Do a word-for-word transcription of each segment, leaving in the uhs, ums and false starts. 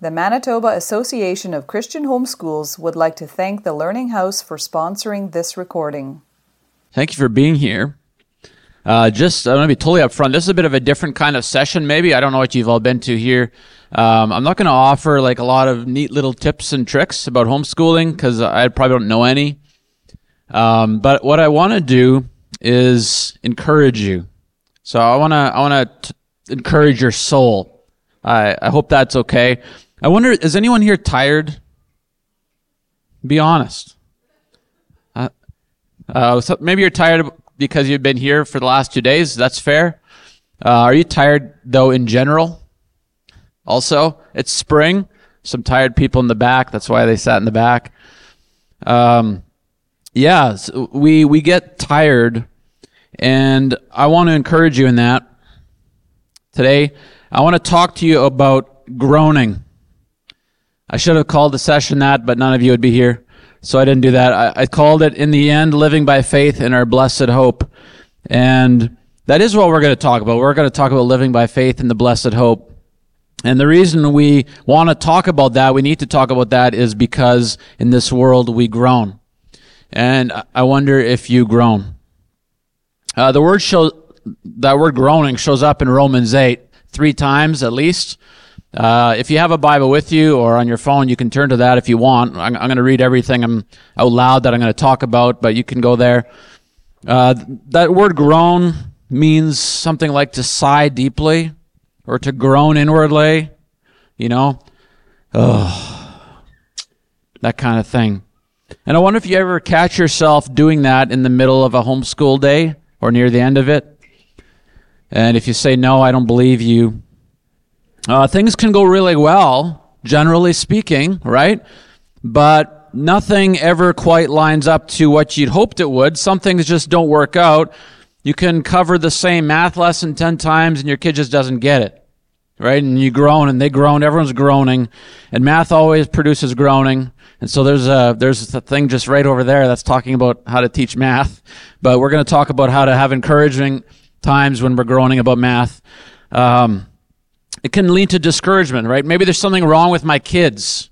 The Manitoba Association of Christian Homeschools would like to thank the Learning House for sponsoring this recording. Thank you for being here. Uh, just, I'm going to be totally upfront. This is a bit of a different kind of session, maybe. I don't know what you've all been to here. Um, I'm not going to offer like a lot of neat little tips and tricks about homeschooling because I probably don't know any. Um, but what I want to do is encourage you. So I want to, I want to encourage your soul. I, I hope that's okay. I wonder, is anyone here tired? Be honest. Uh, uh, so maybe you're tired because you've been here for the last two days. That's fair. Uh, are you tired, though, in general? Also, it's spring. Some tired people in the back. That's why they sat in the back. Um, yeah, so we, we get tired, and I want to encourage you in that. Today, I want to talk to you about groaning. I should have called the session that, but none of you would be here, so I didn't do that. I, I called it, in the end, living by faith in our blessed hope. And that is what we're going to talk about. We're going to talk about living by faith in the blessed hope. And the reason we want to talk about that, we need to talk about that, is because in this world we groan. And I wonder if you groan. Uh, the word show, that word groaning shows up in Romans eight three times at least. Uh, if you have a Bible with you or on your phone, you can turn to that if you want. I'm, I'm going to read everything I'm, out loud that I'm going to talk about, but you can go there. Uh, that word groan means something like to sigh deeply or to groan inwardly, you know, oh, that kind of thing. And I wonder if you ever catch yourself doing that in the middle of a homeschool day or near the end of it. And if you say, no, I don't believe you, uh, things can go really well, generally speaking, right? But nothing ever quite lines up to what you'd hoped it would. Some things just don't work out. You can cover the same math lesson ten times and your kid just doesn't get it, right? And you groan and they groan, everyone's groaning, and math always produces groaning. And so there's a, there's a thing just right over there that's talking about how to teach math. But we're going to talk about how to have encouraging times when we're groaning about math. Um, it can lead to discouragement, right? Maybe there's something wrong with my kids.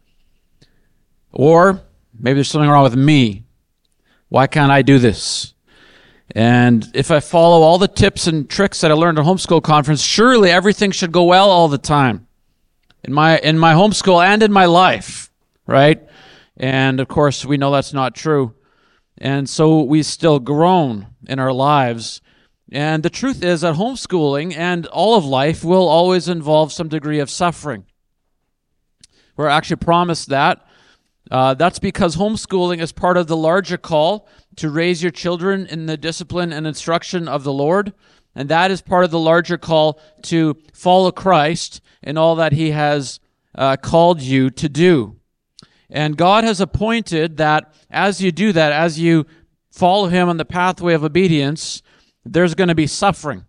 Or maybe there's something wrong with me. Why can't I do this? And if I follow all the tips and tricks that I learned at homeschool conference, surely everything should go well all the time. In my in my homeschool and in my life, right? And of course, we know that's not true. And so we still groan in our lives. And the truth is that homeschooling and all of life will always involve some degree of suffering. We're actually promised that. Uh, that's because homeschooling is part of the larger call to raise your children in the discipline and instruction of the Lord. And that is part of the larger call to follow Christ in all that he has uh, called you to do. And God has appointed that as you do that, as you follow him on the pathway of obedience, there's going to be suffering.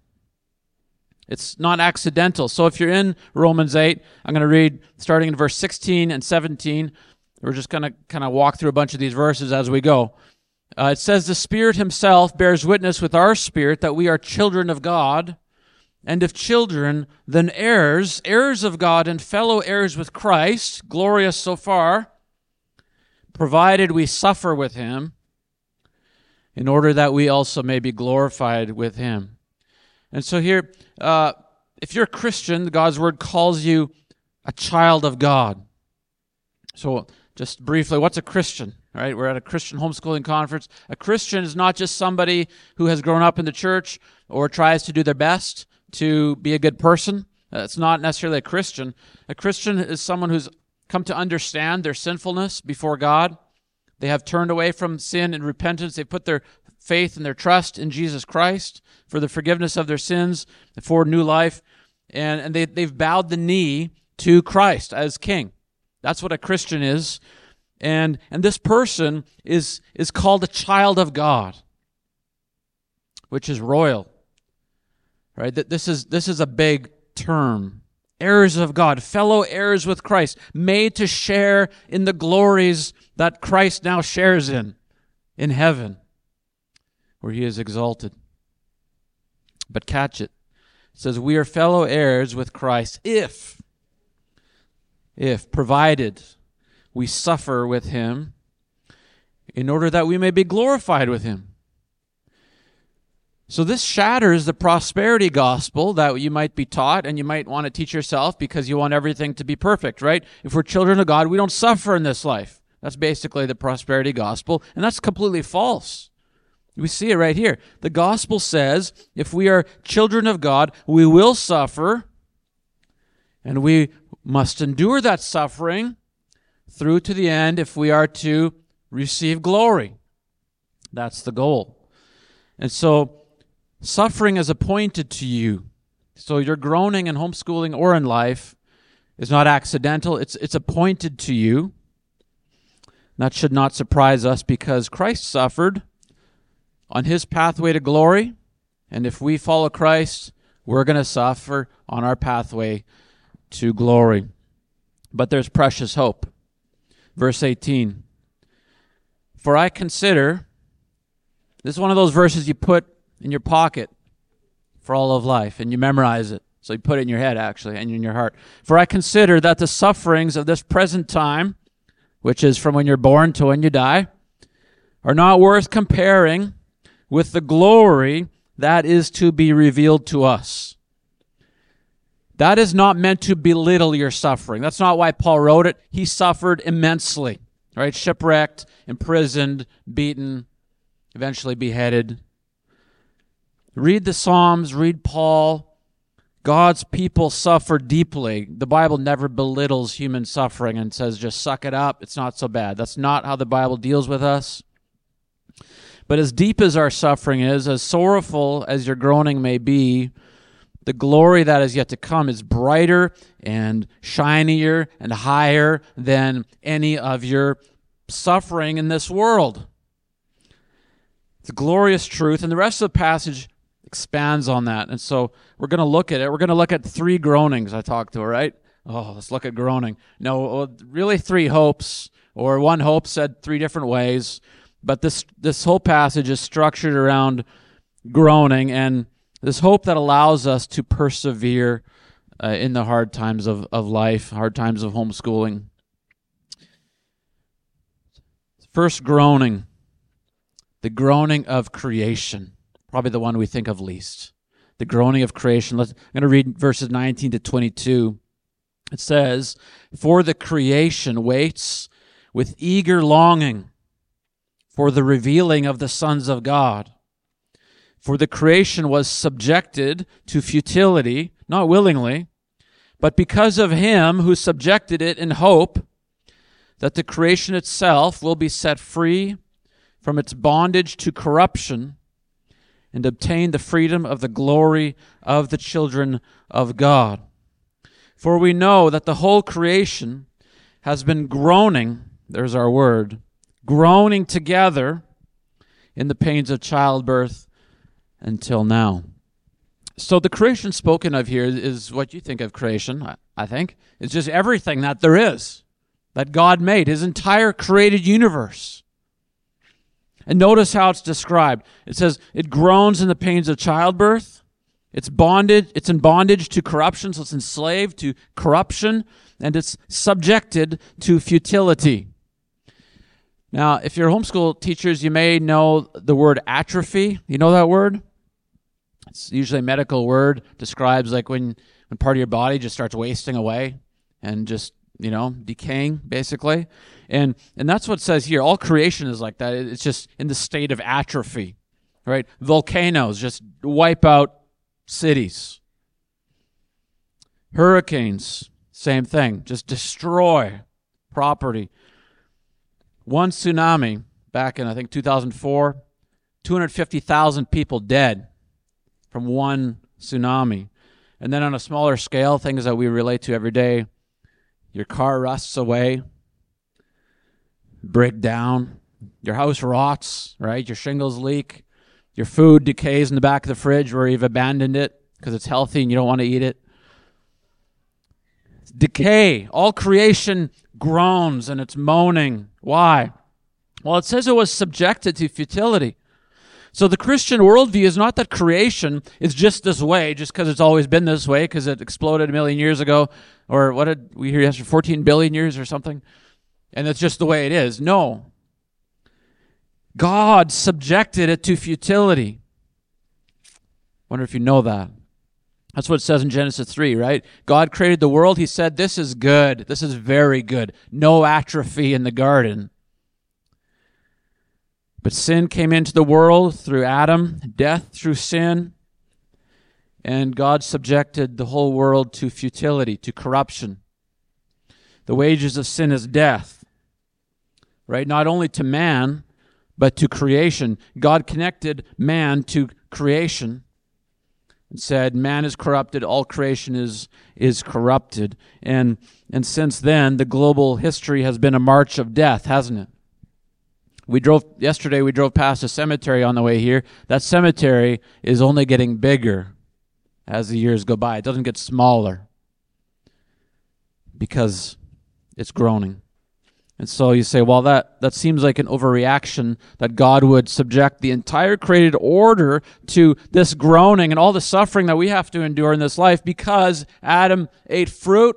It's not accidental. So if you're in Romans eight, I'm going to read starting in verse sixteen and seventeen. We're just going to kind of walk through a bunch of these verses as we go. Uh, it says, the Spirit himself bears witness with our spirit that we are children of God, and if children, then heirs, heirs of God and fellow heirs with Christ, glorious so far, provided we suffer with him, in order that we also may be glorified with him. And so here, uh, if you're a Christian, God's word calls you a child of God. So just briefly, what's a Christian? All right, we're at a Christian homeschooling conference. A Christian is not just somebody who has grown up in the church or tries to do their best to be a good person. It's not necessarily a Christian. A Christian is someone who's come to understand their sinfulness before God. They have turned away from sin and repentance. They put their faith and their trust in Jesus Christ for the forgiveness of their sins, for new life, and, and they, they've bowed the knee to Christ as King. That's what a Christian is. And and this person is, is called a child of God, which is royal. Right? This is this is a big term. Heirs of God, fellow heirs with Christ, made to share in the glories that Christ now shares in, in heaven, where he is exalted. But catch it. It says, we are fellow heirs with Christ if, if, provided, we suffer with him in order that we may be glorified with him. So this shatters the prosperity gospel that you might be taught and you might want to teach yourself because you want everything to be perfect, right? If we're children of God, we don't suffer in this life. That's basically the prosperity gospel, and that's completely false. We see it right here. The gospel says if we are children of God, we will suffer, and we must endure that suffering through to the end if we are to receive glory. That's the goal. And so suffering is appointed to you. So your groaning in homeschooling or in life is not accidental. It's, it's appointed to you. That should not surprise us because Christ suffered on his pathway to glory. And if we follow Christ, we're going to suffer on our pathway to glory. But there's precious hope. Verse eighteen. For I consider, this is one of those verses you put in your pocket for all of life, and you memorize it. So you put it in your head, actually, and in your heart. For I consider that the sufferings of this present time, which is from when you're born to when you die, are not worth comparing with the glory that is to be revealed to us. That is not meant to belittle your suffering. That's not why Paul wrote it. He suffered immensely, right? Shipwrecked, imprisoned, beaten, eventually beheaded. Read the Psalms, read Paul. God's people suffer deeply. The Bible never belittles human suffering and says, just suck it up. It's not so bad. That's not how the Bible deals with us. But as deep as our suffering is, as sorrowful as your groaning may be, the glory that is yet to come is brighter and shinier and higher than any of your suffering in this world. It's a glorious truth, and the rest of the passage expands on that. And so we're going to look at it. We're going to look at three groanings I talked to, right? Oh, let's look at groaning. No, really three hopes, or one hope said three different ways. But this this whole passage is structured around groaning and this hope that allows us to persevere uh, in the hard times of, of life, hard times of homeschooling. First groaning, the groaning of creation. Probably the one we think of least. The groaning of creation. Let's, I'm going to read verses nineteen to twenty-two. It says, for the creation waits with eager longing for the revealing of the sons of God. For the creation was subjected to futility, not willingly, but because of him who subjected it in hope that the creation itself will be set free from its bondage to corruption and obtain the freedom of the glory of the children of God. For we know that the whole creation has been groaning, there's our word, groaning together in the pains of childbirth until now. So the creation spoken of here is what you think of creation, I, I think. It's just everything that there is, that God made, his entire created universe. And notice how it's described. It says, it groans in the pains of childbirth. It's bonded, it's in bondage to corruption, so it's enslaved to corruption, and it's subjected to futility. Now, if you're homeschool teachers, you may know the word atrophy. You know that word? It's usually a medical word. Describes like when, when part of your body just starts wasting away and just, you know, decaying, basically. And and that's what it says here. All creation is like that. It's just in the state of atrophy, right? Volcanoes just wipe out cities. Hurricanes, same thing. Just destroy property. One tsunami back in, I think, two thousand four, two hundred fifty thousand people dead from one tsunami. And then on a smaller scale, things that we relate to every day, your car rusts away, break down, your house rots, right? Your shingles leak, your food decays in the back of the fridge where you've abandoned it because it's healthy and you don't want to eat it. Decay. All creation groans and it's moaning. Why? Well, it says it was subjected to futility. So the Christian worldview is not that creation is just this way, just because it's always been this way, because it exploded a million years ago, or what did we hear yesterday, fourteen billion years or something, and it's just the way it is. No. God subjected it to futility. Wonder if you know that. That's what it says in Genesis three, right? God created the world. He said, this is good. This is very good. No atrophy in the garden. But sin came into the world through Adam, death through sin, and God subjected the whole world to futility, to corruption. The wages of sin is death, right? Not only to man, but to creation. God connected man to creation and said, man is corrupted, all creation is is corrupted. And, and since then, the global history has been a march of death, hasn't it? We drove, yesterday we drove past a cemetery on the way here. That cemetery is only getting bigger as the years go by. It doesn't get smaller because it's groaning. And so you say, well, that, that seems like an overreaction, that God would subject the entire created order to this groaning and all the suffering that we have to endure in this life because Adam ate fruit.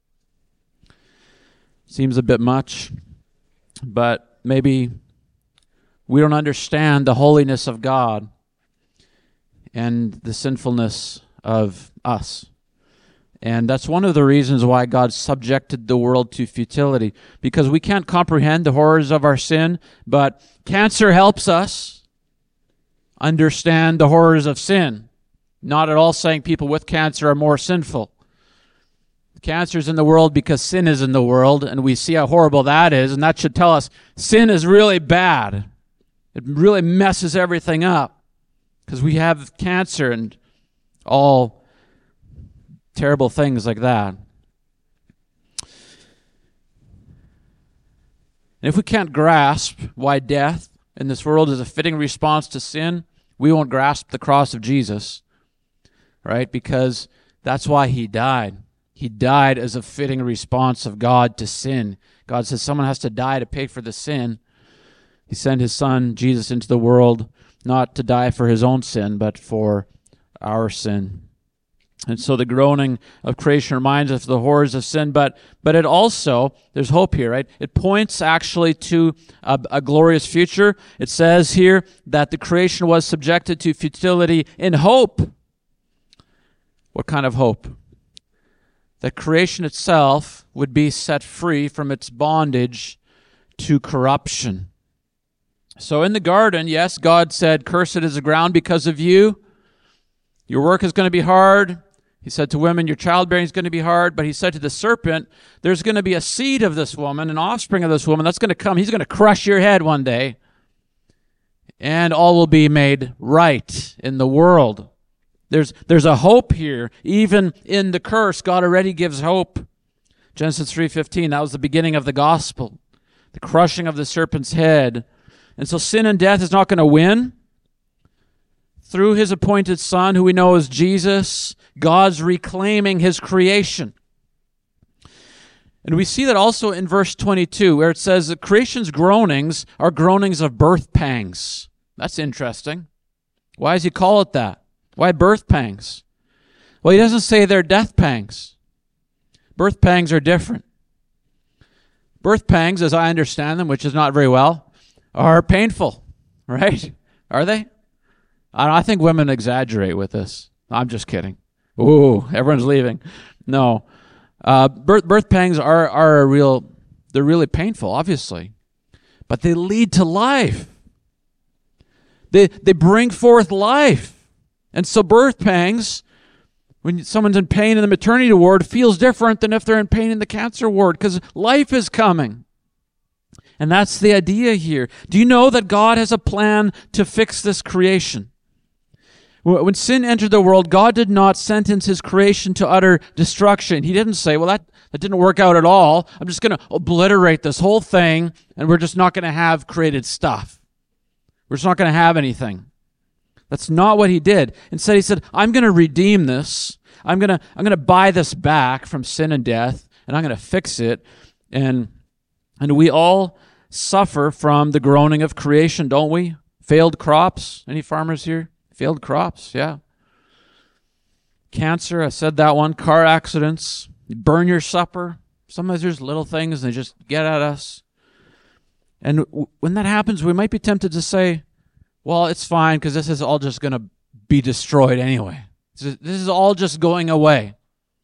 Seems a bit much, but maybe we don't understand the holiness of God and the sinfulness of us. And that's one of the reasons why God subjected the world to futility, because we can't comprehend the horrors of our sin, but cancer helps us understand the horrors of sin. Not at all saying people with cancer are more sinful. Cancer is in the world because sin is in the world, and we see how horrible that is, and that should tell us sin is really bad. It really messes everything up because we have cancer and all terrible things like that. And if we can't grasp why death in this world is a fitting response to sin, we won't grasp the cross of Jesus, right? Because that's why he died. He died as a fitting response of God to sin. God says someone has to die to pay for the sin. He sent his son, Jesus, into the world, not to die for his own sin, but for our sin. And so the groaning of creation reminds us of the horrors of sin, but but it also, there's hope here, right? It points actually to a, a glorious future. It says here that the creation was subjected to futility in hope. What kind of hope? That creation itself would be set free from its bondage to corruption. So in the garden, yes, God said, cursed is the ground because of you. Your work is going to be hard. He said to women, your childbearing is going to be hard. But he said to the serpent, there's going to be a seed of this woman, an offspring of this woman that's going to come. He's going to crush your head one day. And all will be made right in the world. There's, there's a hope here. Even in the curse, God already gives hope. Genesis three fifteen, that was the beginning of the gospel. The crushing of the serpent's head. And so sin and death is not going to win. Through his appointed Son, who we know as Jesus, God's reclaiming his creation. And we see that also in verse twenty-two, where it says that creation's groanings are groanings of birth pangs. That's interesting. Why does he call it that? Why birth pangs? Well, he doesn't say they're death pangs. Birth pangs are different. Birth pangs, as I understand them, which is not very well, are painful, right? Are they? I, don't, I think women exaggerate with this. I'm just kidding. Ooh, everyone's leaving. No. Uh, birth, birth pangs are, are a real, they're really painful, obviously. But they lead to life. They, they bring forth life. And so birth pangs, when someone's in pain in the maternity ward, feels different than if they're in pain in the cancer ward, because life is coming. And that's the idea here. Do you know that God has a plan to fix this creation? When sin entered the world, God did not sentence his creation to utter destruction. He didn't say, well, that, that didn't work out at all. I'm just going to obliterate this whole thing, and we're just not going to have created stuff. We're just not going to have anything. That's not what he did. Instead, he said, I'm going to redeem this. I'm going to I'm going to buy this back from sin and death, and I'm going to fix it. And, and we all suffer from the groaning of creation, don't we? Failed crops. Any farmers here? Failed crops, yeah. Cancer, I said that one. Car accidents. You burn your supper. Sometimes there's little things and they just get at us. And w- when that happens, we might be tempted to say, well, it's fine because this is all just going to be destroyed anyway. This is all just going away.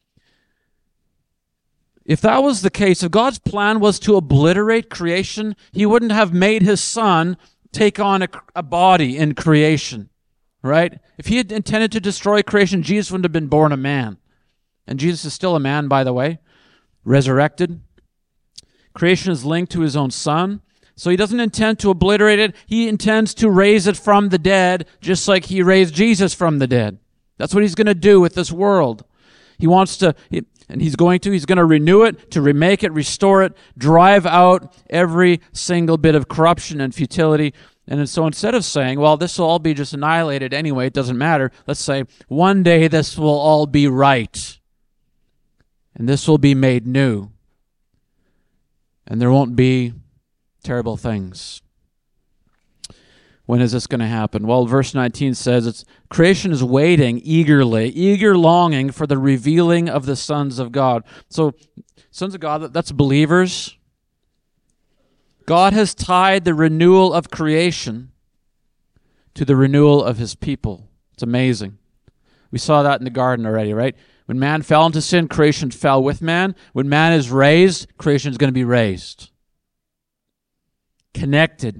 If that was the case, if God's plan was to obliterate creation, he wouldn't have made his son take on a, a body in creation, right? If he had intended to destroy creation, Jesus wouldn't have been born a man. And Jesus is still a man, by the way, resurrected. Creation is linked to his own son. So he doesn't intend to obliterate it. He intends to raise it from the dead, just like he raised Jesus from the dead. That's what he's going to do with this world. He wants to, he, and he's going to, he's going to renew it, to remake it, restore it, drive out every single bit of corruption and futility. And so instead of saying, well, this will all be just annihilated anyway, it doesn't matter, let's say, one day this will all be right. And this will be made new. And there won't be terrible things. When is this going to happen? Well, verse nineteen says it's creation is waiting eagerly, eager longing for the revealing of the sons of God. So, sons of God, that's believers. God has tied the renewal of creation to the renewal of his people. It's amazing. We saw that in the garden already, right? When man fell into sin, creation fell with man. When man is raised, creation is going to be raised. Connected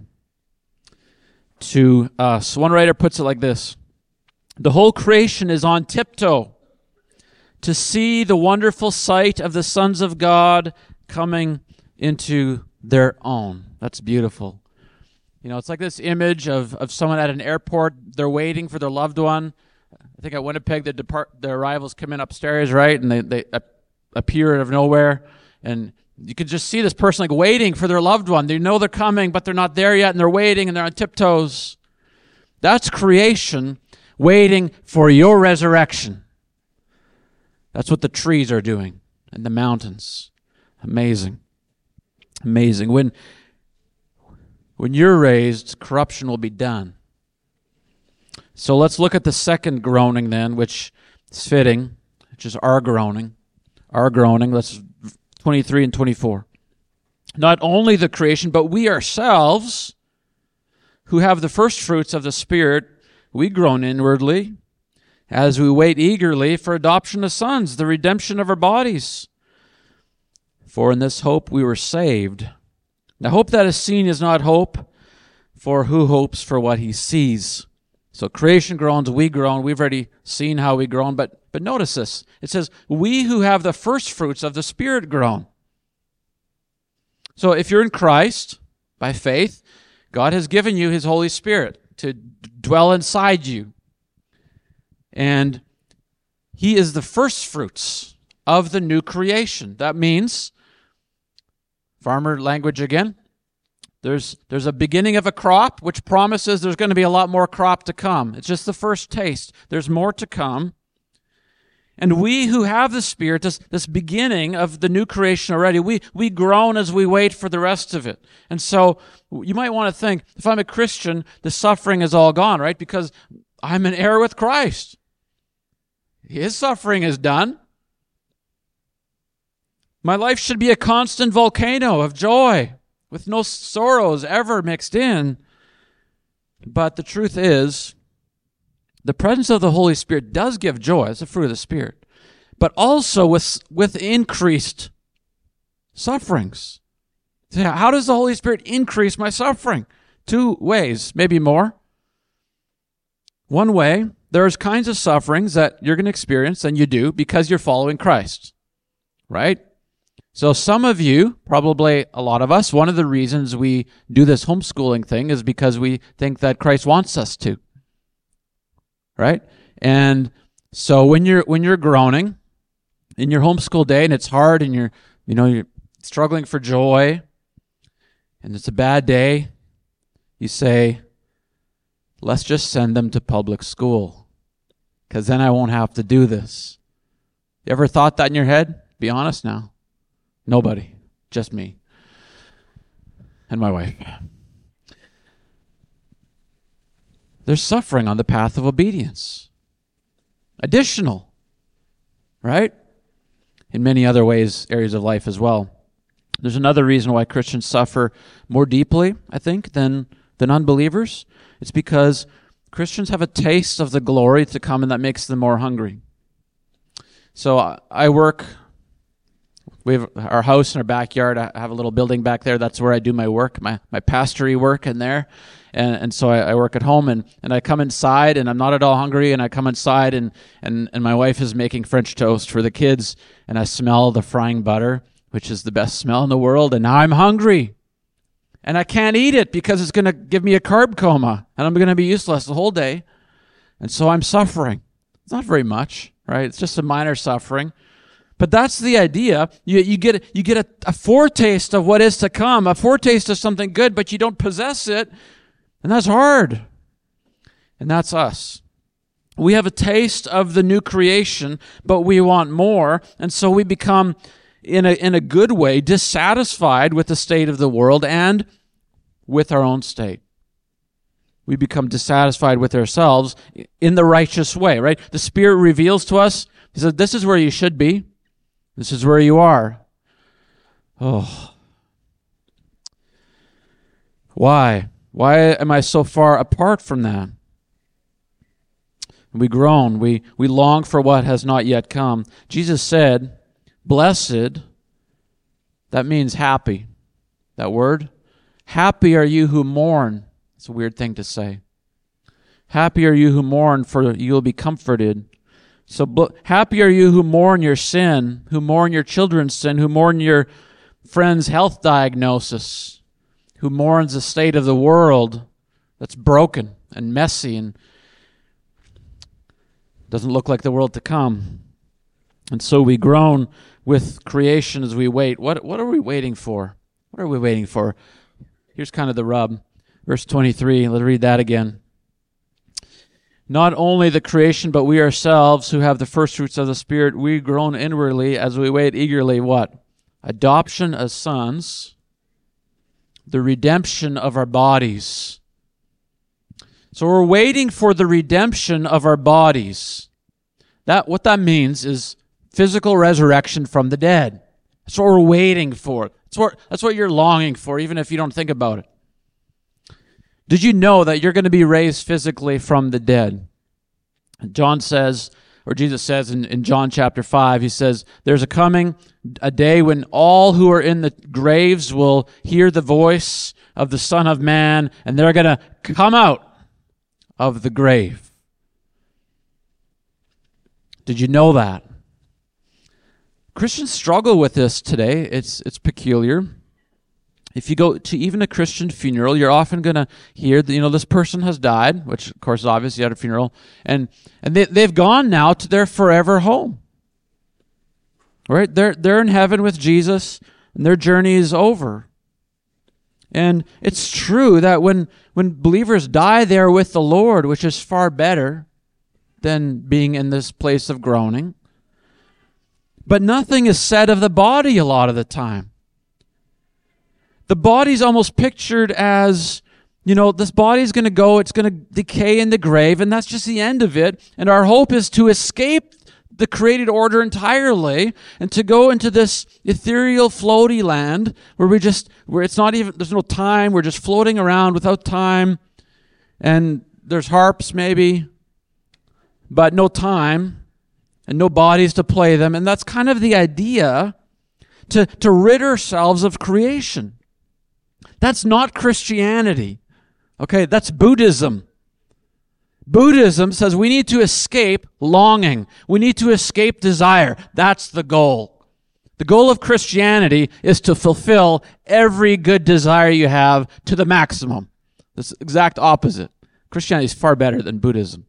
to us. One writer puts it like this: the whole creation is on tiptoe to see the wonderful sight of the sons of God coming into their own. That's beautiful. You know, it's like this image of, of someone at an airport. They're waiting for their loved one. I think at Winnipeg, the depart the arrivals come in upstairs, right? And they, they appear out of nowhere. And you could just see this person like waiting for their loved one. They know they're coming, but they're not there yet, and they're waiting, and they're on tiptoes. That's creation waiting for your resurrection. That's what the trees are doing, and the mountains. Amazing. Amazing. When, when you're raised, corruption will be done. So let's look at the second groaning then, which is fitting, which is our groaning. Our groaning. Let's twenty-three and twenty-four. Not only the creation, but we ourselves, who have the first fruits of the Spirit, we groan inwardly as we wait eagerly for adoption of sons, the redemption of our bodies. For in this hope we were saved. Now hope that is seen is not hope, for who hopes for what he sees? So creation groans, we groan. We've already seen how we groan, but but notice this. It says, we who have the first fruits of the Spirit groan. So if you're in Christ, by faith, God has given you his Holy Spirit to d- dwell inside you. And he is the first fruits of the new creation. That means, farmer language again, There's there's a beginning of a crop, which promises there's going to be a lot more crop to come. It's just the first taste. There's more to come. And we who have the Spirit, this, this beginning of the new creation already, we, we groan as we wait for the rest of it. And so you might want to think, if I'm a Christian, the suffering is all gone, right? Because I'm an heir with Christ. His suffering is done. My life should be a constant volcano of joy, with no sorrows ever mixed in. But the truth is, the presence of the Holy Spirit does give joy. It's the fruit of the Spirit. But also with, with increased sufferings. So how does the Holy Spirit increase my suffering? Two ways, maybe more. One way, there's kinds of sufferings that you're going to experience, and you do, because you're following Christ. Right? So some of you, probably a lot of us, one of the reasons we do this homeschooling thing is because we think that Christ wants us to. Right? And so when you're when you're groaning in your homeschool day and it's hard and you're you know you're struggling for joy and it's a bad day, you say, let's just send them to public school, because then I won't have to do this. You ever thought that in your head? Be honest now. Nobody. Just me. And my wife. There's suffering on the path of obedience. Additional, right? In many other ways, areas of life as well. There's another reason why Christians suffer more deeply, I think, than, than unbelievers. It's because Christians have a taste of the glory to come, and that makes them more hungry. So I work, we have our house in our backyard. I have a little building back there. That's where I do my work, my, my pastory work in there. And, and so I, I work at home, and, and I come inside, and I'm not at all hungry, and I come inside, and, and, and my wife is making French toast for the kids, and I smell the frying butter, which is the best smell in the world, and now I'm hungry. And I can't eat it because it's going to give me a carb coma, and I'm going to be useless the whole day. And so I'm suffering. It's not very much, right? It's just a minor suffering. But that's the idea. You, you get, you get a, a foretaste of what is to come, a foretaste of something good, but you don't possess it. And that's hard. And that's us. We have a taste of the new creation, but we want more. And so we become, in a, in a good way, dissatisfied with the state of the world and with our own state. We become dissatisfied with ourselves in the righteous way, right? The Spirit reveals to us, He says, this is where you should be. This is where you are. Oh. Why? Why am I so far apart from that? We groan. We, we long for what has not yet come. Jesus said, blessed, that means happy. That word. Happy are you who mourn. It's a weird thing to say. Happy are you who mourn, for you will be comforted. So bl- happy are you who mourn your sin, who mourn your children's sin, who mourn your friend's health diagnosis, who mourns the state of the world that's broken and messy and doesn't look like the world to come. And so we groan with creation as we wait. What, what are we waiting for? What are we waiting for? Here's kind of the rub. Verse twenty-three, let's read that again. Not only the creation, but we ourselves who have the first fruits of the Spirit, we groan inwardly as we wait eagerly, what? Adoption as sons, the redemption of our bodies. So we're waiting for the redemption of our bodies. That what that means is physical resurrection from the dead. That's what we're waiting for. That's what, that's what you're longing for, even if you don't think about it. Did you know that you're going to be raised physically from the dead? John says, or Jesus says in, in John chapter five, he says, there's a coming, a day when all who are in the graves will hear the voice of the Son of Man, and they're going to come out of the grave. Did you know that? Christians struggle with this today. It's it's peculiar. If you go to even a Christian funeral, you're often going to hear that, you know, this person has died, which of course is obvious, you had a funeral, and and they, they've gone now to their forever home. Right? They're they're in heaven with Jesus, and their journey is over. And it's true that when when believers die, they are with the Lord, which is far better than being in this place of groaning. But nothing is said of the body a lot of the time. The body's almost pictured as, you know, this body's going to go, it's going to decay in the grave, and that's just the end of it. And our hope is to escape the created order entirely and to go into this ethereal, floaty land where we just, where it's not even, there's no time, we're just floating around without time, and there's harps maybe, but no time, and no bodies to play them. And that's kind of the idea, to, to rid ourselves of creation. That's not Christianity. Okay, that's Buddhism. Buddhism says we need to escape longing. We need to escape desire. That's the goal. The goal of Christianity is to fulfill every good desire you have to the maximum. That's the exact opposite. Christianity is far better than Buddhism.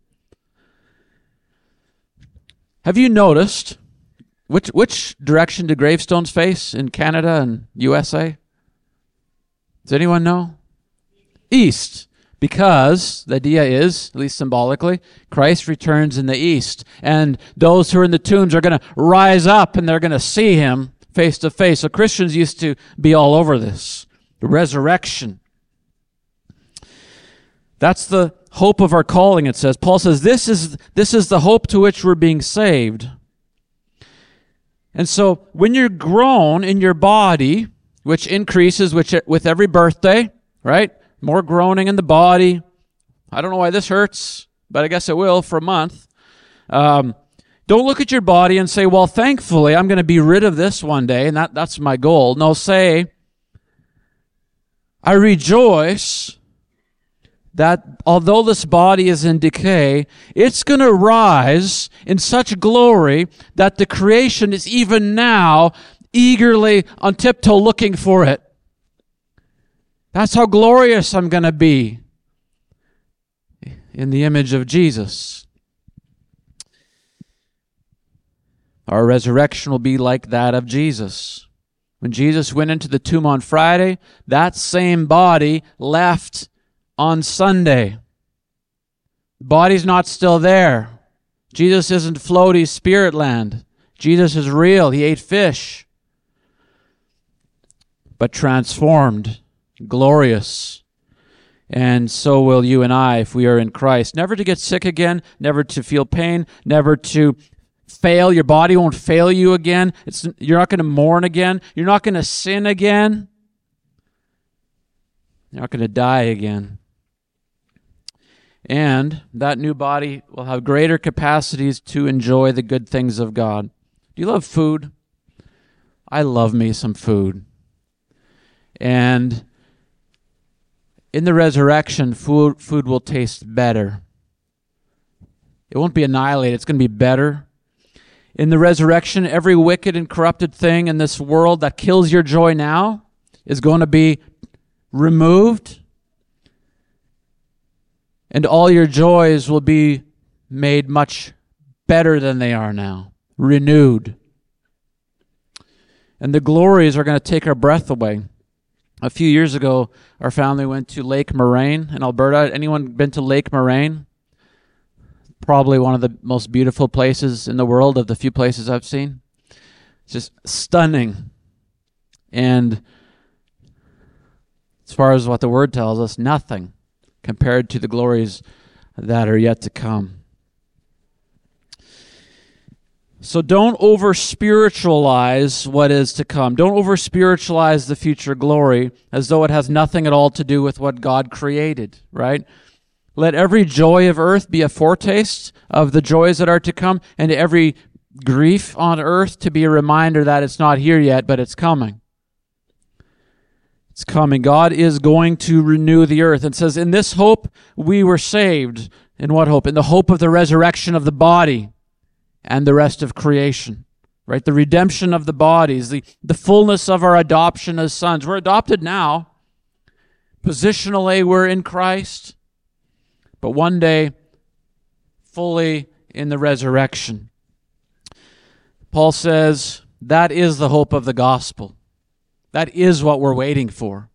Have you noticed which which direction do gravestones face in Canada and U S A? Does anyone know? East. Because the idea is, at least symbolically, Christ returns in the east. And those who are in the tombs are going to rise up and they're going to see him face to face. So Christians used to be all over this. The resurrection. That's the hope of our calling, it says. Paul says, this is, this is the hope to which we're being saved. And so when you're grown in your body, which increases which, with every birthday, right? More groaning in the body. I don't know why this hurts, but I guess it will for a month. Um, don't look at your body and say, well, thankfully, I'm going to be rid of this one day, and that, that's my goal. No, say, I rejoice that although this body is in decay, it's going to rise in such glory that the creation is even now eagerly on tiptoe looking for it. That's how glorious I'm going to be in the image of Jesus. Our resurrection will be like that of Jesus. When Jesus went into the tomb on Friday, that same body left on Sunday. The body's not still there. Jesus isn't floaty spirit land. Jesus is real. He ate fish. But transformed, glorious. And so will you and I if we are in Christ. Never to get sick again, never to feel pain, never to fail. Your body won't fail you again. It's, you're not going to mourn again. You're not going to sin again. You're not going to die again. And that new body will have greater capacities to enjoy the good things of God. Do you love food? I love me some food. And in the resurrection, food, food will taste better. It won't be annihilated. It's going to be better. In the resurrection, every wicked and corrupted thing in this world that kills your joy now is going to be removed. And all your joys will be made much better than they are now. Renewed. And the glories are going to take our breath away. A few years ago, our family went to Lake Moraine in Alberta. Anyone been to Lake Moraine? Probably one of the most beautiful places in the world of the few places I've seen. It's just stunning. And as far as what the Word tells us, nothing compared to the glories that are yet to come. So don't over-spiritualize what is to come. Don't over-spiritualize the future glory as though it has nothing at all to do with what God created, right? Let every joy of earth be a foretaste of the joys that are to come, and every grief on earth to be a reminder that it's not here yet, but it's coming. It's coming. God is going to renew the earth. And says, in this hope we were saved. In what hope? In the hope of the resurrection of the body and the rest of creation. Right? The redemption of the bodies, the, the fullness of our adoption as sons. We're adopted now. Positionally, we're in Christ. But one day, fully in the resurrection. Paul says, that is the hope of the gospel. That is what we're waiting for.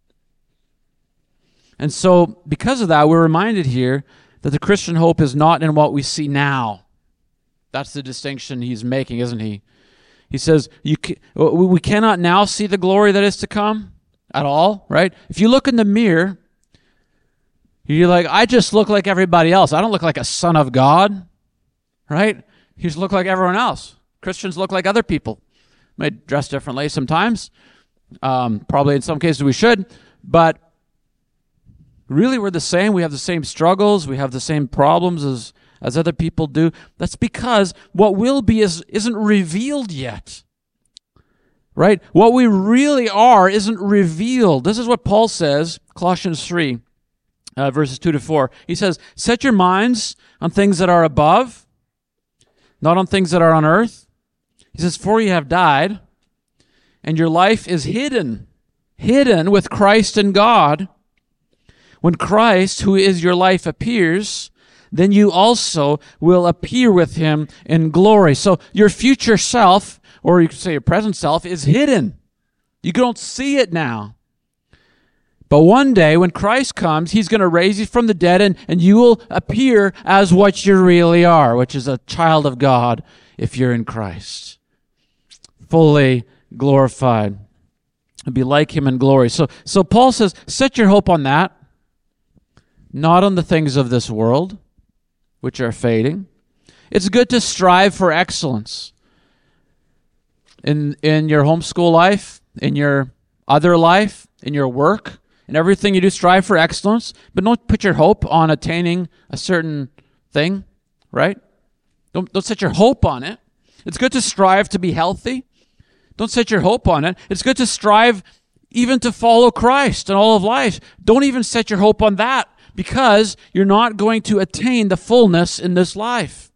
And so, because of that, we're reminded here that the Christian hope is not in what we see now. That's the distinction he's making, isn't he? He says, you ca- we cannot now see the glory that is to come at all, right? If you look in the mirror, you're like, I just look like everybody else. I don't look like a son of God, right? You just look like everyone else. Christians look like other people. May dress differently sometimes. Um, probably in some cases we should, but really we're the same. We have the same struggles. We have the same problems as, as other people do. That's because what will be is, isn't revealed yet, right? What we really are isn't revealed. This is what Paul says, Colossians three, uh, verses two to four. He says, set your minds on things that are above, not on things that are on earth. He says, for you have died, and your life is hidden, hidden with Christ in God. When Christ, who is your life, appears, then you also will appear with him in glory. So your future self, or you could say your present self, is hidden. You don't see it now. But one day when Christ comes, he's going to raise you from the dead, and, and you will appear as what you really are, which is a child of God if you're in Christ. Fully glorified. Be like him in glory. So, so Paul says, set your hope on that. not on the things of this world, which are fading. It's good to strive for excellence in in your homeschool life, in your other life, in your work, in everything you do. Strive for excellence, but don't put your hope on attaining a certain thing, right? Don't don't set your hope on it. It's good to strive to be healthy. Don't set your hope on it. It's good to strive even to follow Christ in all of life. Don't even set your hope on that, because you're not going to attain the fullness in this life.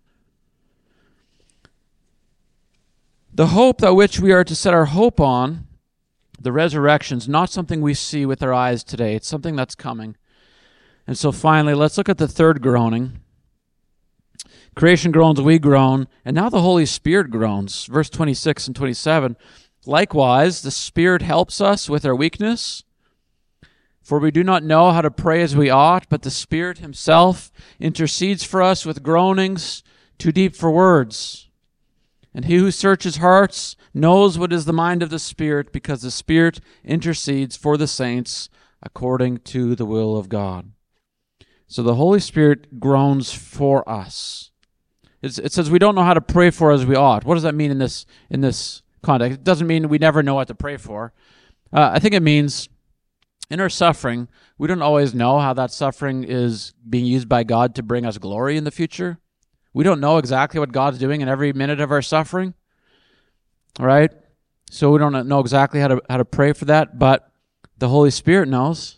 The hope that which we are to set our hope on, the resurrection, is not something we see with our eyes today. It's something that's coming. And so finally, let's look at the third groaning. Creation groans, we groan, and now the Holy Spirit groans. Verse twenty-six and twenty-seven. Likewise, the Spirit helps us with our weakness, for we do not know how to pray as we ought, but the Spirit himself intercedes for us with groanings too deep for words. And he who searches hearts knows what is the mind of the Spirit, because the Spirit intercedes for the saints according to the will of God. So the Holy Spirit groans for us. It's, it says we don't know how to pray for as we ought. What does that mean in this in this context? It doesn't mean we never know what to pray for. Uh, I think it means in our suffering, we don't always know how that suffering is being used by God to bring us glory in the future. We don't know exactly what God's doing in every minute of our suffering, right? So we don't know exactly how to how to pray for that, but the Holy Spirit knows.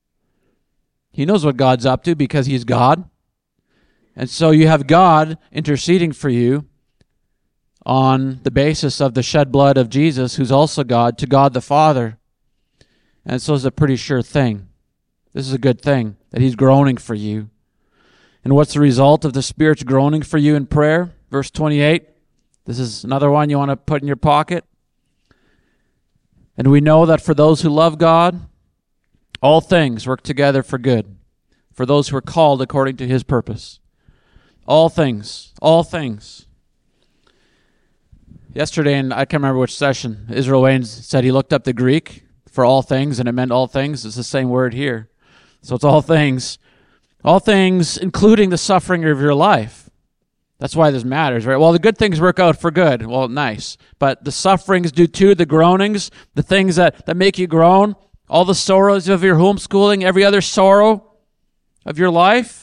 He knows what God's up to because he's God. And so you have God interceding for you on the basis of the shed blood of Jesus, who's also God, to God the Father. And so it's a pretty sure thing. This is a good thing, that he's groaning for you. And what's the result of the Spirit's groaning for you in prayer? Verse twenty-eight. This is another one you want to put in your pocket. And we know that for those who love God, all things work together for good, for those who are called according to his purpose. All things, all things. Yesterday, and I can't remember which session, Israel Wayne said he looked up the Greek for all things, and it meant all things. It's the same word here. So it's all things. All things, including the suffering of your life. That's why this matters, right? Well, the good things work out for good. Well, nice. But the sufferings do too, the groanings, the things that, that make you groan, all the sorrows of your homeschooling, every other sorrow of your life.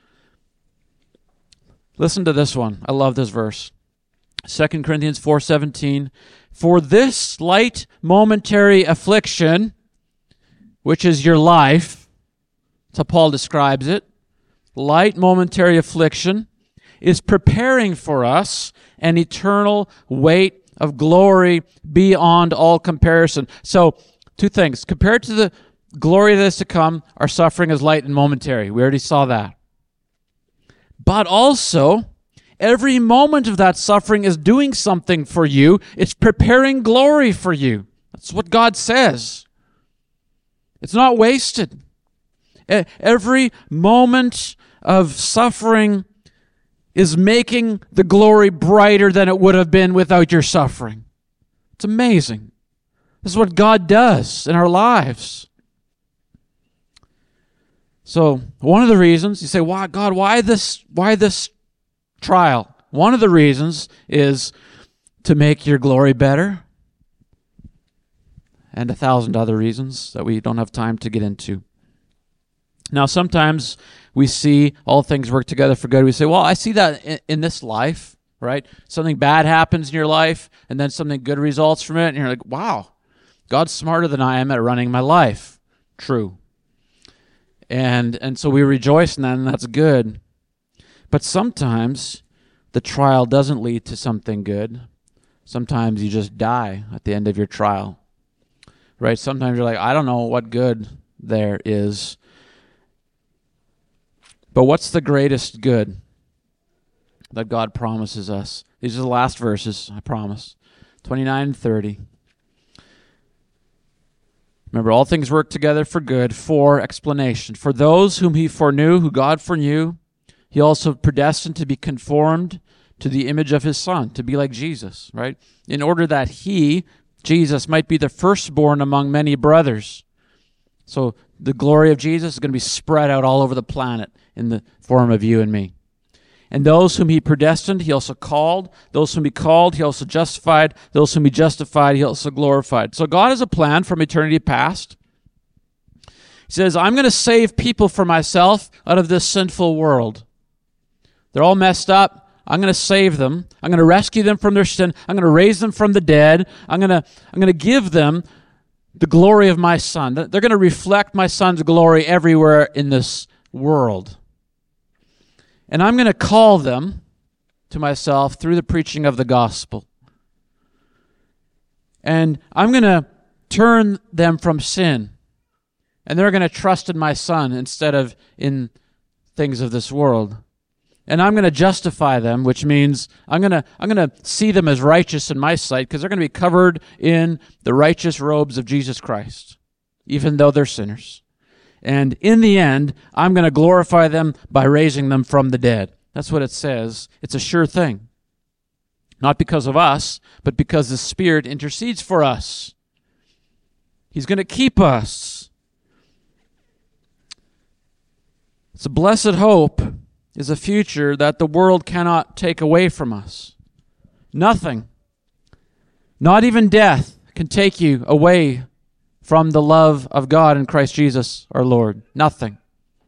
Listen to this one. I love this verse. Second Corinthians four seventeen. For this light momentary affliction, which is your life, that's how Paul describes it, light momentary affliction, is preparing for us an eternal weight of glory beyond all comparison. So, two things. Compared to the glory that is to come, our suffering is light and momentary. We already saw that. But also, every moment of that suffering is doing something for you. It's preparing glory for you. That's what God says. It's not wasted. Every moment of suffering is making the glory brighter than it would have been without your suffering. It's amazing. This is what God does in our lives. So, one of the reasons, you say, why, God, why this, why this trial? One of the reasons is to make your glory better, and a thousand other reasons that we don't have time to get into. Now, sometimes we see all things work together for good. We say, well, I see that in, in this life, right? Something bad happens in your life, and then something good results from it, and you're like, wow, God's smarter than I am at running my life. True. And and so we rejoice in that, and that's good. But sometimes the trial doesn't lead to something good. Sometimes you just die at the end of your trial. Right? Sometimes you're like, I don't know what good there is. But what's the greatest good that God promises us? These are the last verses, I promise. twenty-nine and thirty. Remember, all things work together for good, for explanation. For those whom he foreknew, who God foreknew, he also predestined to be conformed to the image of his Son, to be like Jesus, right? In order that he, Jesus, might be the firstborn among many brothers. So The glory of Jesus is going to be spread out all over the planet in the form of you and me. And those whom he predestined, he also called. Those whom he called, he also justified. Those whom he justified, he also glorified. So God has a plan from eternity past. He says, I'm going to save people for myself out of this sinful world. They're all messed up. I'm going to save them. I'm going to rescue them from their sin. I'm going to raise them from the dead. I'm going to, I'm going to give them the glory of my Son. They're going to reflect my Son's glory everywhere in this world. And I'm going to call them to myself through the preaching of the gospel. And I'm going to turn them from sin. And they're going to trust in my Son instead of in things of this world. And I'm going to justify them, which means I'm going to I'm going to see them as righteous in my sight because they're going to be covered in the righteous robes of Jesus Christ, even though they're sinners. And in the end, I'm going to glorify them by raising them from the dead. That's what it says. It's a sure thing. Not because of us, but because the Spirit intercedes for us. He's going to keep us. It's a blessed hope is a future that the world cannot take away from us. Nothing, not even death, can take you away from the love of God in Christ Jesus our Lord. Nothing.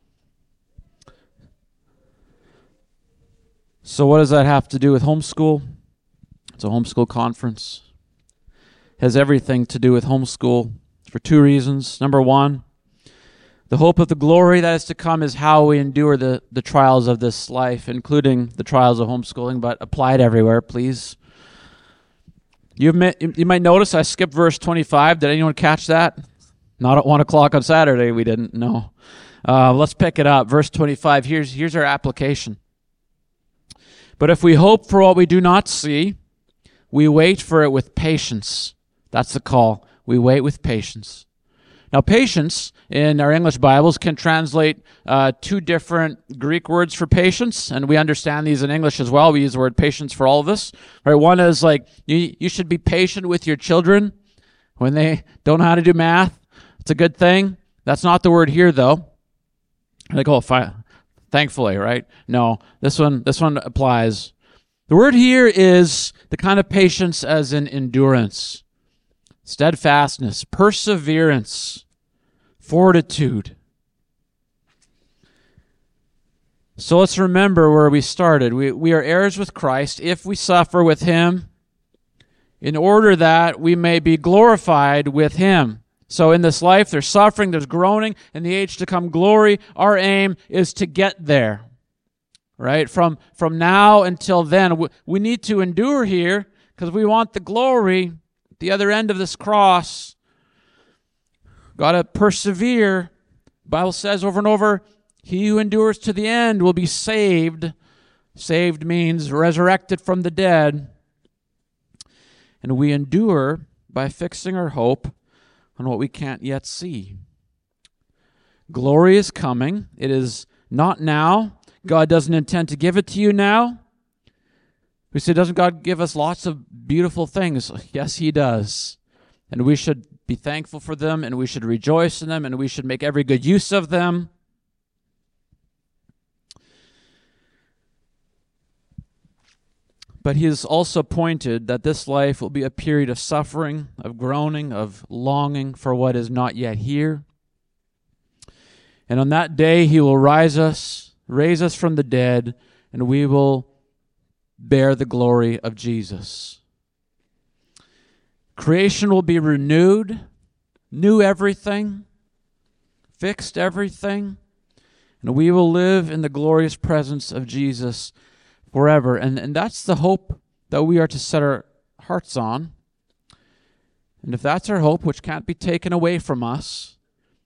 So what does that have to do with homeschool? It's a homeschool conference. It has everything to do with homeschool for two reasons. Number one, the hope of the glory that is to come is how we endure the, the trials of this life, including the trials of homeschooling, but applied everywhere, please. You might, you might notice I skipped verse twenty-five. Did anyone catch that? Not at one o'clock on Saturday, we didn't. No. Uh, let's pick it up. Verse twenty-five, here's, here's our application. But if we hope for what we do not see, we wait for it with patience. That's the call. We wait with patience. Now, patience in our English Bibles can translate uh, two different Greek words for patience, and we understand these in English as well. We use the word patience for all of this. Right? One is like, you, you should be patient with your children when they don't know how to do math. It's a good thing. That's not the word here, though. Like, oh, fi- thankfully, right? No, this one, this one applies. The word here is the kind of patience as in endurance, steadfastness, perseverance, fortitude. So let's remember where we started. We, we are heirs with Christ if we suffer with him, in order that we may be glorified with him. So in this life, there's suffering, there's groaning, in the age to come glory. Our aim is to get there, right? From, from now until then, we, we need to endure here because we want the glory at the other end of this cross. Got to persevere. The Bible says over and over, he who endures to the end will be saved. Saved means resurrected from the dead. And we endure by fixing our hope on what we can't yet see. Glory is coming. It is not now. God doesn't intend to give it to you now. We say, doesn't God give us lots of beautiful things? Yes, he does. And we should be thankful for them, and we should rejoice in them, and we should make every good use of them. But he has also pointed that this life will be a period of suffering, of groaning, of longing for what is not yet here. And on that day he will rise us, raise us from the dead, and we will bear the glory of Jesus. Creation will be renewed, new everything, fixed everything, and we will live in the glorious presence of Jesus forever. And, and that's the hope that we are to set our hearts on. And if that's our hope, which can't be taken away from us,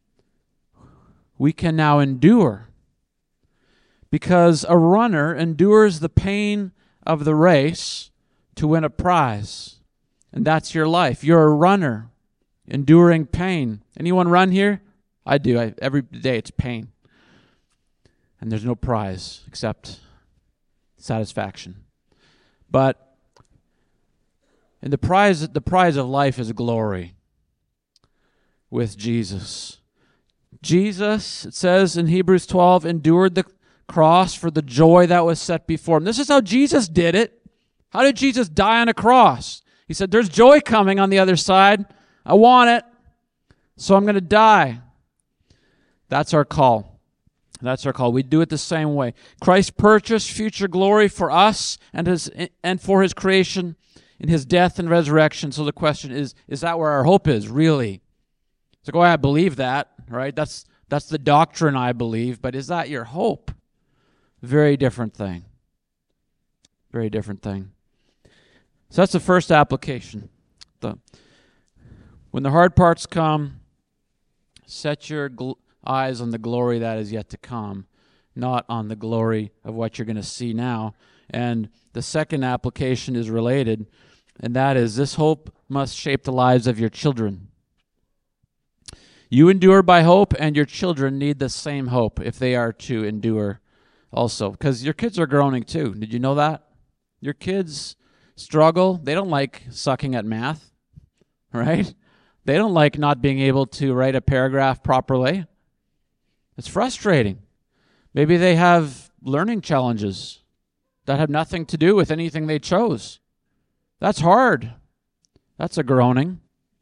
we can now endure. Because a runner endures the pain of the race to win a prize. And that's your life. You're a runner, enduring pain. Anyone run here? I do. I, every day it's pain. And there's no prize except satisfaction. But and the prize, the prize of life is glory with Jesus. Jesus, it says in Hebrews twelve, endured the cross for the joy that was set before him. This is how Jesus did it. How did Jesus die on a cross? He said, there's joy coming on the other side. I want it, so I'm going to die. That's our call. That's our call. We do it the same way. Christ purchased future glory for us and his and for his creation in his death and resurrection. So the question is, is that where our hope is, really? It's like, oh, I believe that, right? That's that's the doctrine I believe, but is that your hope? Very different thing. Very different thing. So that's the first application. The, when the hard parts come, set your gl- eyes on the glory that is yet to come, not on the glory of what you're going to see now. And the second application is related, and that is this hope must shape the lives of your children. You endure by hope, and your children need the same hope if they are to endure also. Because your kids are groaning too. Did you know that? Your kids struggle. They don't like sucking at math, right? They don't like not being able to write a paragraph properly. It's frustrating. Maybe they have learning challenges that have nothing to do with anything they chose. That's hard. That's a groaning.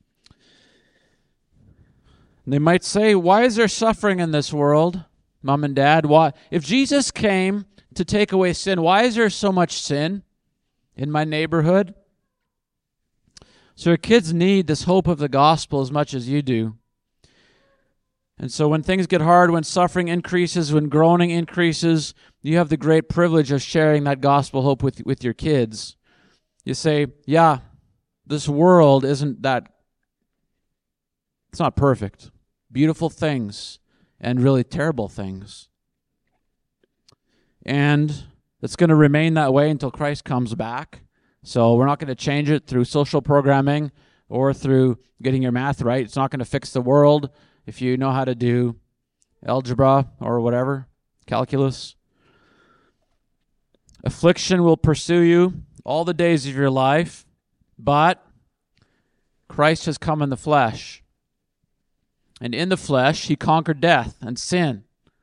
And they might say, why is there suffering in this world, Mom and Dad? Why? If Jesus came to take away sin, why is there so much sin in my neighborhood? So your kids need this hope of the gospel as much as you do. And so when things get hard, when suffering increases, when groaning increases, you have the great privilege of sharing that gospel hope with, with your kids. You say, yeah, this world isn't that, it's not perfect. Beautiful things and really terrible things. And it's going to remain that way until Christ comes back. So we're not going to change it through social programming or through getting your math right. It's not going to fix the world if you know how to do algebra or whatever, calculus. Affliction will pursue you all the days of your life, but Christ has come in the flesh. And in the flesh, he conquered death and sin.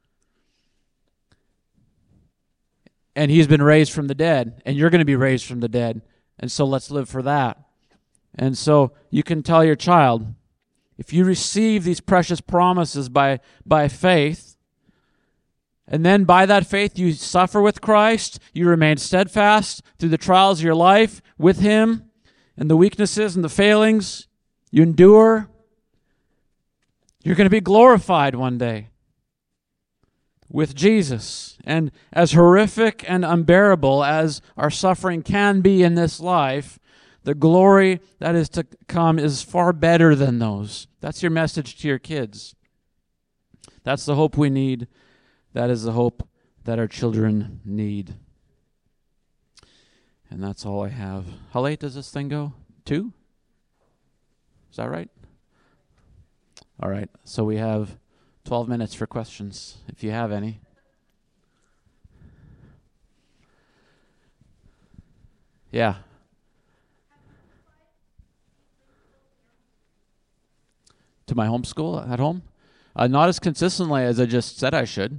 And he's been raised from the dead, and you're going to be raised from the dead. And so let's live for that. And so you can tell your child, if you receive these precious promises by, by faith, and then by that faith you suffer with Christ, you remain steadfast through the trials of your life with him, and the weaknesses and the failings, you endure, you're going to be glorified one day with Jesus. And as horrific and unbearable as our suffering can be in this life, the glory that is to come is far better than those. That's your message to your kids. That's the hope we need. That is the hope that our children need. And that's all I have. How late does this thing go? Two? Is that right? All right. So we have twelve minutes for questions, if you have any. Yeah. To my homeschool at home? Uh, not as consistently as I just said I should.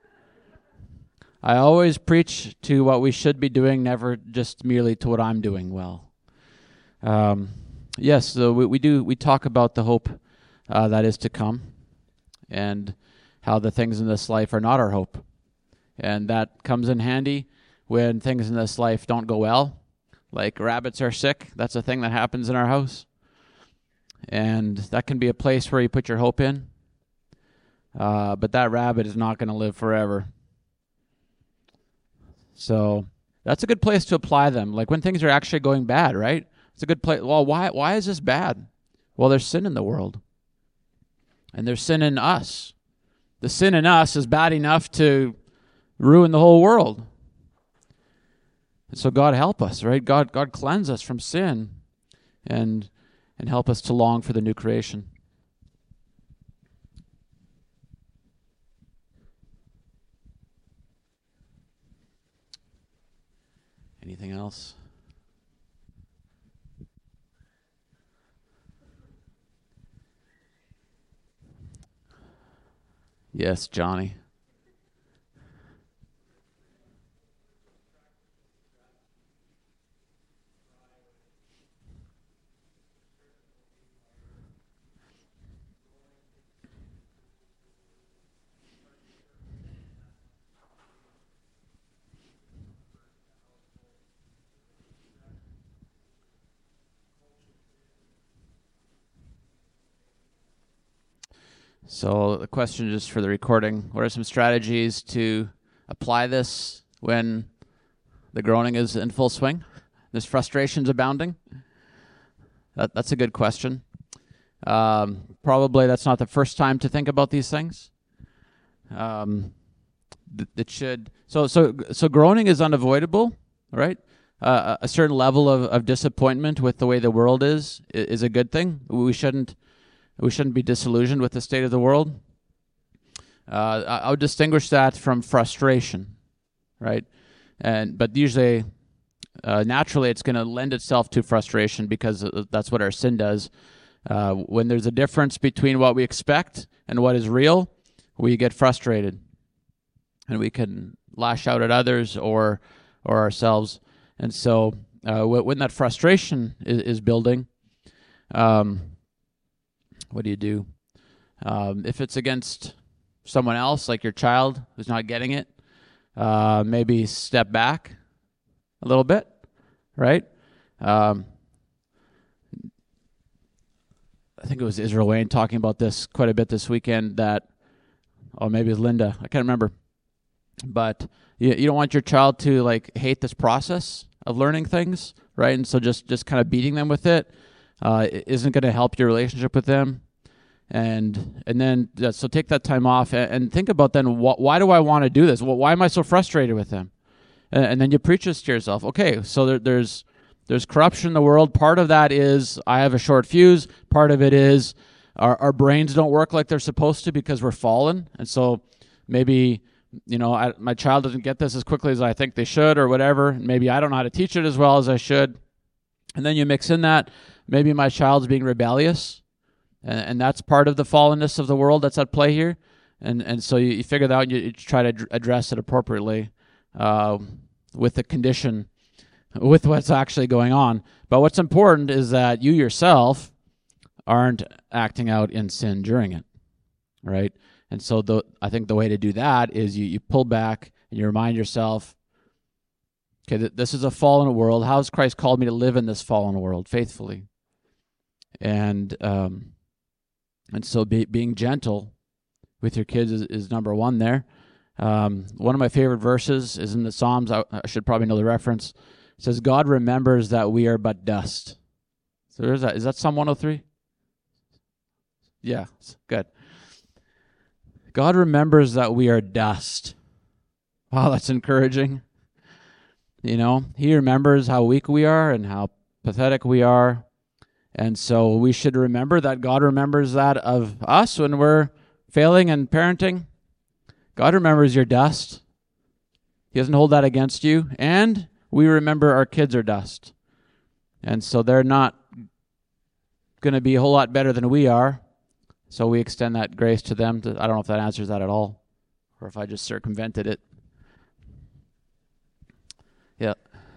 I always preach to what we should be doing, never just merely to what I'm doing well. Um, yes, so we, we do. We talk about the hope uh, that is to come, and how the things in this life are not our hope, and that comes in handy when things in this life don't go well, like rabbits are sick. That's a thing that happens in our house. And that can be a place where you put your hope in. Uh, but that rabbit is not going to live forever. So that's a good place to apply them. Like when things are actually going bad, right? It's a good place. Well, why, why is this bad? Well, there's sin in the world. And there's sin in us. The sin in us is bad enough to ruin the whole world. And so God help us, right? God, God cleanse us from sin. And... and help us to long for the new creation. Anything else? Yes, Johnny. So the question just for the recording, what are some strategies to apply this when the groaning is in full swing? There's frustrations abounding? That, that's a good question. Um, probably that's not the first time to think about these things. Um, th- it should, so, so, so groaning is unavoidable, right? Uh, a certain level of, of disappointment with the way the world is, is a good thing. We shouldn't We shouldn't be disillusioned with the state of the world. Uh, I, I would distinguish that from frustration, right? And but usually, uh, naturally, it's going to lend itself to frustration because that's what our sin does. Uh, when there's a difference between what we expect and what is real, we get frustrated, and we can lash out at others or or ourselves. And so, uh, when that frustration is, is building, um, what do you do? Um, if it's against someone else, like your child who's not getting it, uh, maybe step back a little bit, right? Um, I think it was Israel Wayne talking about this quite a bit this weekend that, oh, maybe it was Linda. I can't remember. But you, you don't want your child to like hate this process of learning things, right? And so just, just kind of beating them with it uh, isn't going to help your relationship with them. And and then, uh, so take that time off and, and think about then, wh- why do I want to do this? Well, why am I so frustrated with them? And, and then you preach this to yourself. Okay, so there, there's there's corruption in the world. Part of that is I have a short fuse. Part of it is our, our brains don't work like they're supposed to because we're fallen. And so maybe, you know, I, my child doesn't get this as quickly as I think they should or whatever. Maybe I don't know how to teach it as well as I should. And then you mix in that, maybe my child's being rebellious. And, and that's part of the fallenness of the world that's at play here. And and so you, you figure that out and you, you try to ad- address it appropriately uh, with the condition, with what's actually going on. But what's important is that you yourself aren't acting out in sin during it, right? And so the, I think the way to do that is you, you pull back and you remind yourself, okay, th- this is a fallen world. How has Christ called me to live in this fallen world faithfully? And um, and so be, being gentle with your kids is, is number one there. Um, one of my favorite verses is in the Psalms. I, I should probably know the reference. It says, God remembers that we are but dust. So there's that. Is that Psalm one oh three? Yeah, good. God remembers that we are dust. Wow, that's encouraging. You know, he remembers how weak we are and how pathetic we are. And so we should remember that God remembers that of us when we're failing and parenting. God remembers your dust. He doesn't hold that against you. And we remember our kids are dust. And so they're not going to be a whole lot better than we are. So we extend that grace to them. To, I don't know if that answers that at all, or if I just circumvented it. Yeah.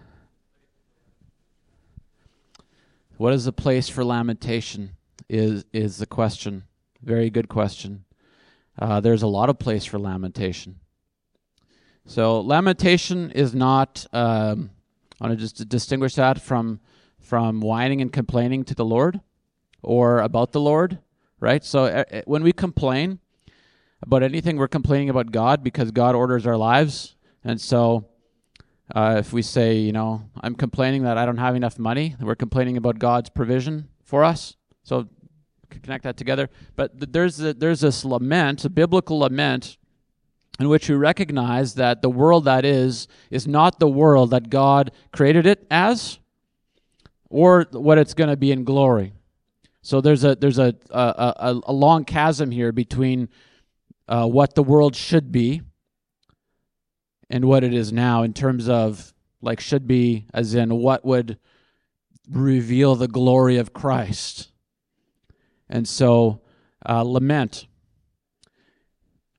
What is the place for lamentation is is the question. Very good question. Uh, there's a lot of place for lamentation. So lamentation is not, um, I want to just distinguish that from, from whining and complaining to the Lord or about the Lord, right? So uh, when we complain about anything, we're complaining about God because God orders our lives. And so Uh, if we say, you know, I'm complaining that I don't have enough money, we're complaining about God's provision for us. So connect that together. But th- there's a, there's this lament, a biblical lament, in which we recognize that the world that is is not the world that God created it as, or what it's going to be in glory. So there's a there's a a, a, a long chasm here between uh, what the world should be and what it is now, in terms of, like, should be, as in what would reveal the glory of Christ. And so, uh, lament.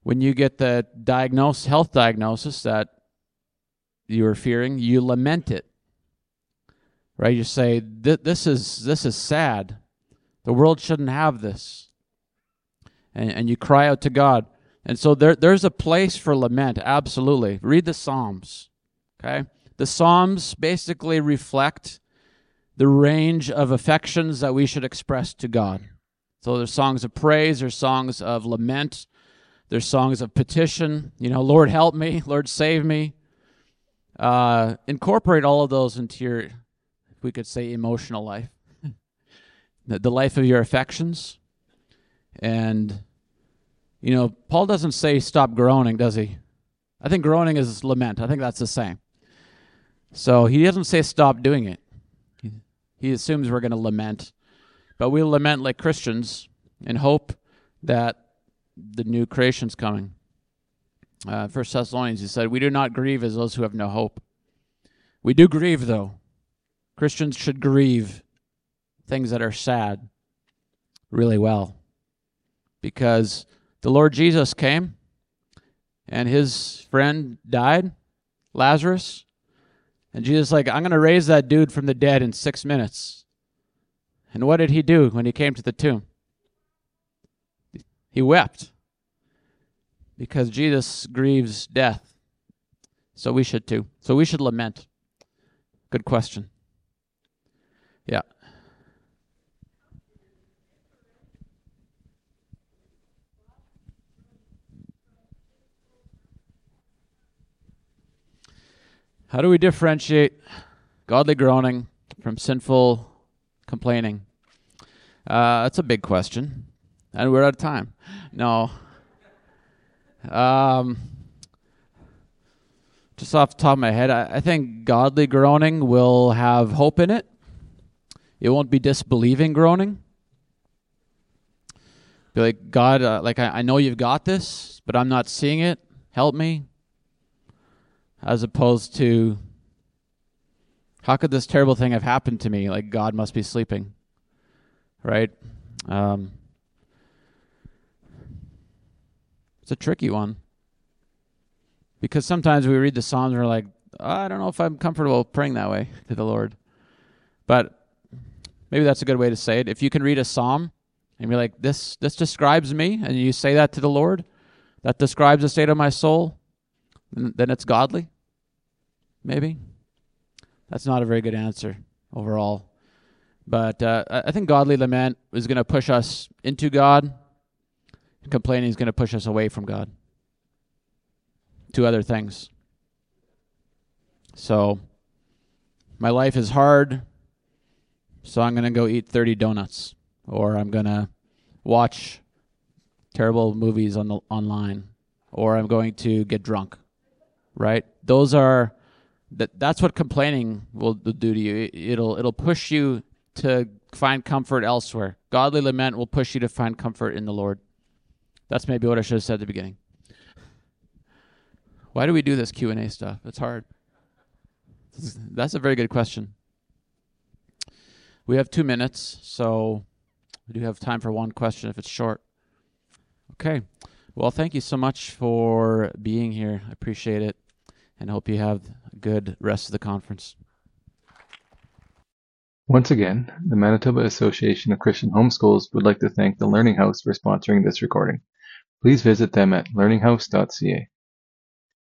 When you get the diagnose, health diagnosis that you were fearing, you lament it, right? You say, this is this is sad. The world shouldn't have this. And, and you cry out to God. And so there, there's a place for lament, absolutely. Read the Psalms, okay? The Psalms basically reflect the range of affections that we should express to God. So there's songs of praise, there's songs of lament, there's songs of petition, you know, Lord help me, Lord save me. Uh, incorporate all of those into your, we could say, emotional life, the, the life of your affections. And, you know, Paul doesn't say stop groaning, does he? I think groaning is lament. I think that's the same. So he doesn't say stop doing it. He, he assumes we're going to lament. But we lament like Christians in hope that the new creation's coming. Uh, First Thessalonians, he said, we do not grieve as those who have no hope. We do grieve, though. Christians should grieve things that are sad really well. Because the Lord Jesus came, and his friend died, Lazarus. And Jesus is like, I'm going to raise that dude from the dead in six minutes. And what did he do when he came to the tomb? He wept. Because Jesus grieves death. So we should too. So we should lament. Good question. Yeah. How do we differentiate godly groaning from sinful complaining? Uh, that's a big question. And we're out of time. No. Um, just off the top of my head, I, I think godly groaning will have hope in it. It won't be disbelieving groaning. Be like, God, uh, like I, I know you've got this, but I'm not seeing it. Help me. As opposed to, how could this terrible thing have happened to me? Like, God must be sleeping. Right? Um, it's a tricky one. Because sometimes we read the Psalms and we're like, oh, I don't know if I'm comfortable praying that way to the Lord. But maybe that's a good way to say it. If you can read a Psalm and be like, this, this describes me, and you say that to the Lord, that describes the state of my soul, then it's godly, maybe. That's not a very good answer overall. But uh, I think godly lament is going to push us into God. Complaining is going to push us away from God to other things. So my life is hard, so I'm going to go eat thirty donuts, or I'm going to watch terrible movies on the online, or I'm going to get drunk. Right? Those are that. That's what complaining will do to you. It'll it'll push you to find comfort elsewhere. Godly lament will push you to find comfort in the Lord. That's maybe what I should have said at the beginning. Why do we do this Q and A stuff? It's hard. That's a very good question. We have two minutes, so we do have time for one question if it's short. Okay. Well, thank you so much for being here. I appreciate it, and hope you have a good rest of the conference. Once again, the Manitoba Association of Christian Homeschools would like to thank the Learning House for sponsoring this recording. Please visit them at learning house dot c a.